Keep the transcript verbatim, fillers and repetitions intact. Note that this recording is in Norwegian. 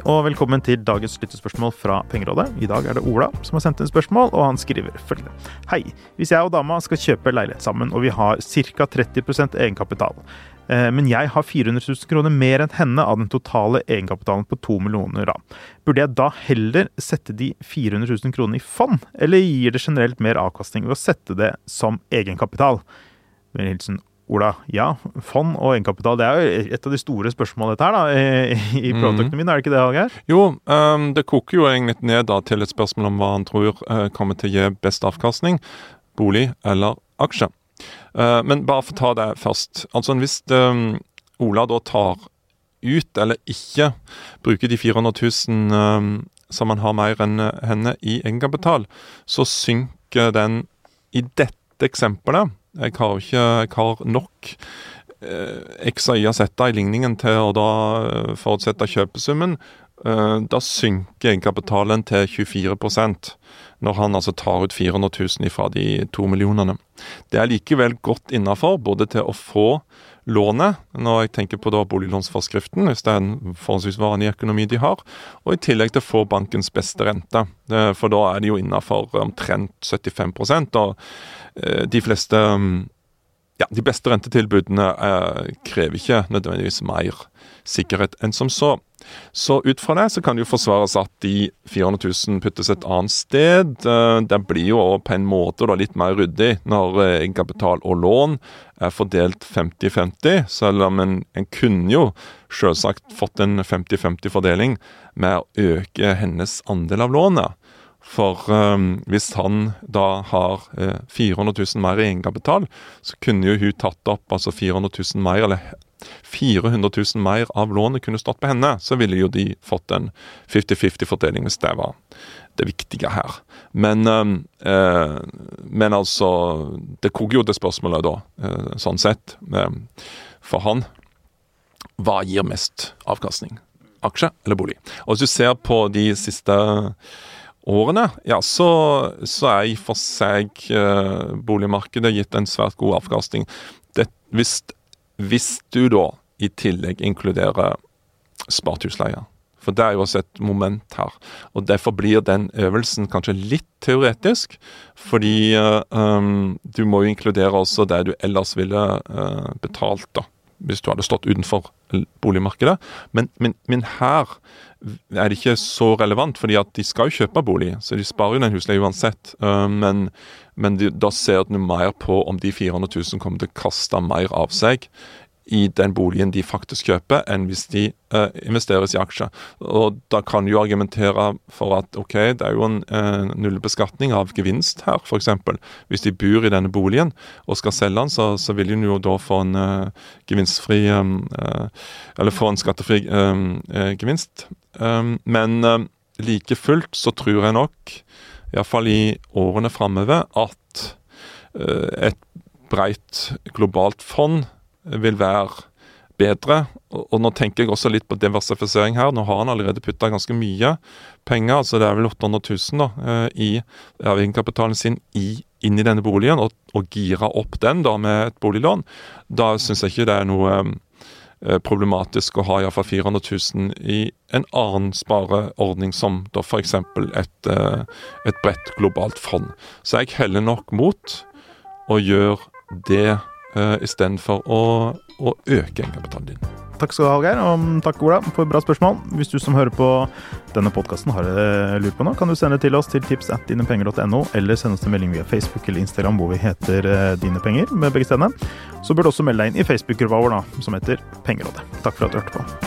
og velkommen til dagens lyttespørsmål fra Pengerådet. I dag er det Ola som har sendt inn spørsmål, og han skriver følgende. Hei, hvis jeg og dama skal kjøpe leilighet sammen, og vi har ca. tretti prosent egenkapital, men jeg har fire hundre tusen kroner mer enn henne av den totale egenkapitalen på to millioner da. Burde jeg da heller sette de fire hundre tusen kroner i fond, eller gir det generelt mer avkastning ved å sette det som egenkapital? Med hilsen Ola, ja, fond og egenkapital, det er jo et av de store spørsmålene dette her da, i, i privatøkonomien, er det ikke det, Hallgeir? Jo, um, det koker jo egentlig ned da, til et spørsmål om hva han tror uh, kommer til å gi best avkastning, bolig eller aksje. Uh, men bare for å ta det først, altså hvis um, Ola da tar ut eller ikke bruker de fire hundre tusen um, som han har mer enn henne i egenkapital, så synker den i dette eksempelet. Jeg har ikke jeg har nok eh, X og Y å sette i ligningen til å da forutsette kjøpesummen. Eh, da synker egenkapitalen til tjuefire prosent når han altså tar ut fire hundre tusen fra de to millionene. Det er likevel godt innenfor, både til å få lånet, når jeg tenker på da boliglånsforskriften, hvis det er en forholdsvis vanlig økonomi de har, og i tillegg til å få bankens beste rente. For da er de jo innenfor omtrent syttifem prosent, og de fleste, ja, de beste rentetilbudene eh, krever ikke nødvendigvis mer sikkerhet enn som så. Så ut fra det så kan det jo forsvares at de fire hundre tusen puttes et annet sted. Det blir jo på en måte da litt mer ryddig når egenkapital og lån er fordelt femti femti, selv om en, en kunne jo selvsagt fått en femti femti fordeling med å øke hennes andel av lånet. For um, hvis han da har eh, fire hundre tusen mer i egenkapital, så kunne jo hun tatt opp altså fire hundre tusen mer, eller fire hundre tusen mer av lånet kunne stått på henne, så ville jo de fått en femti femti fordeling hvis det var det viktige her. Men, um, eh, men altså, det koker jo det spørsmålet da, eh, sånn sett, eh, for han. Hva gir mest avkastning? Aksje eller bolig? Og hvis du ser på de siste årene, ja, så, så er i for seg eh, boligmarkedet gitt en svært god avkastning. Det, hvis, hvis du da i tillegg inkluderer spart husleie, for det er jo også et moment her, og derfor blir den øvelsen kanskje litt teoretisk, fordi eh, um, du må jo inkludere også det du ellers ville eh, betalt da, hvis du hadde stått utenfor boligmarkedet. Men, men, men her er det ikke så relevant, fordi at de skal jo kjøpe bolig, så de sparer jo den husleie uansett. Uh, men men de, da ser du mer på om de fire hundre tusen kommer til å kaste mer av seg i den boligen de faktisk kjøper, enn hvis de uh, investeres i aksjer. Og da kan du jo argumentere for at ok, det er jo en uh, nullbeskatning av gevinst her, for eksempel. Hvis de bor i denne boligen og skal selge den, så, så vil de jo da få en uh, gevinstfri, um, uh, eller få en skattefri um, uh, gevinst. Um, men uh, like fullt så tror jeg nok, i hvert fall i årene fremover, at uh, et breit globalt fond vil være bedre, og, og nå tenker jeg også litt på diversifisering her. Nå har han allerede puttet ganske mye penger, altså det er vel åtte hundre tusen da, i egenkapitalen sin i, inn i denne boligen, og, og gira opp den da med et boliglån. Da synes jeg ikke det er noe eh, problematisk å ha i hvert fall fire hundre tusen i en annen spareordning som da for eksempel et, eh, et bredt globalt fond. Så jeg heller nok mot å gjøre det Uh, i stedet for å, å øke egenkapitalen din. Takk skal du ha, Hallgeir, og takk Ola for bra spørsmål. Hvis du som hører på denne podcasten har lurt på noe, kan du sende til oss til tips at dinepenger punktum no, eller sende oss en melding via Facebook eller Instagram, hvor vi heter uh, Dine Penger, med begge stedene. Så bør du også melde deg inn i Facebook-gruppa vår da, som heter Pengerådet. Takk for at du hørte på.